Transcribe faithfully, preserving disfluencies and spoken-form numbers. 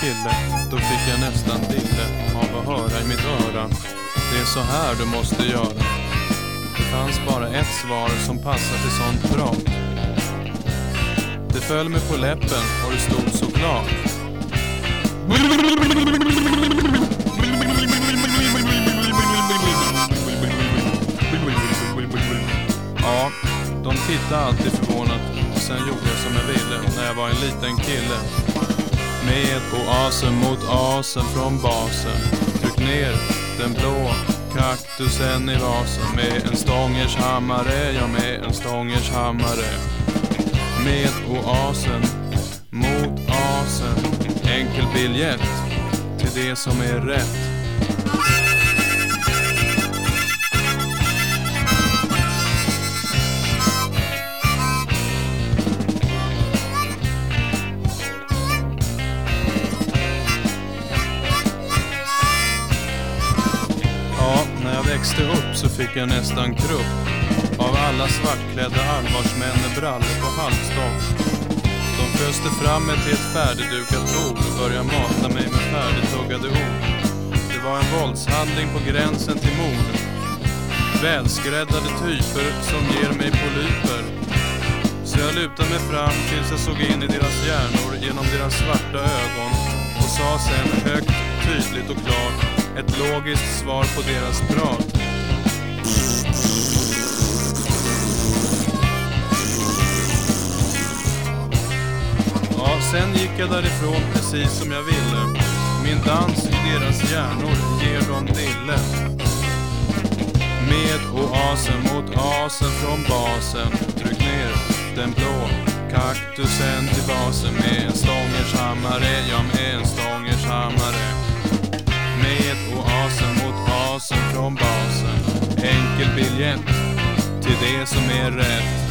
kille, då fick jag nästan dille av att höra i mitt öra: det är så här du måste göra. Det fanns bara ett svar som passade till sånt prat. Det föll mig på läppen och det stod så klart: ja, de tittade alltid förvånat. Sen gjorde jag som jag ville när jag var en liten kille. Med oasen mot asen från basen. Tryck ner den blå kaktusen i vasen. Med en stångers hammare, ja med en stångers hammare. Med oasen mot asen. Enkel biljett till det som är rätt. När jag växte upp så fick jag nästan krupp av alla svartklädda allvarsmän med brallor på halvstång. De föste fram mig till ett färdigdukat bord och började mata mig med färdigtuggade ord. Det var en våldshandling på gränsen till mord. Välskräddade typer som ger mig polyper. Så jag lutade mig fram tills jag såg in i deras hjärnor genom deras svarta ögon och sa sen högt, tydligt och klart ett logiskt svar på deras prat. Ja, sen gick jag därifrån precis som jag ville. Min dans i deras hjärnor ger dem dille. Med oasen mot asen från basen. Tryck ner den blå kaktusen till basen. Med en stångers hammare, ja med en stångers hammare. Med oasen mot asen från basen. Enkel biljett till det som är rätt.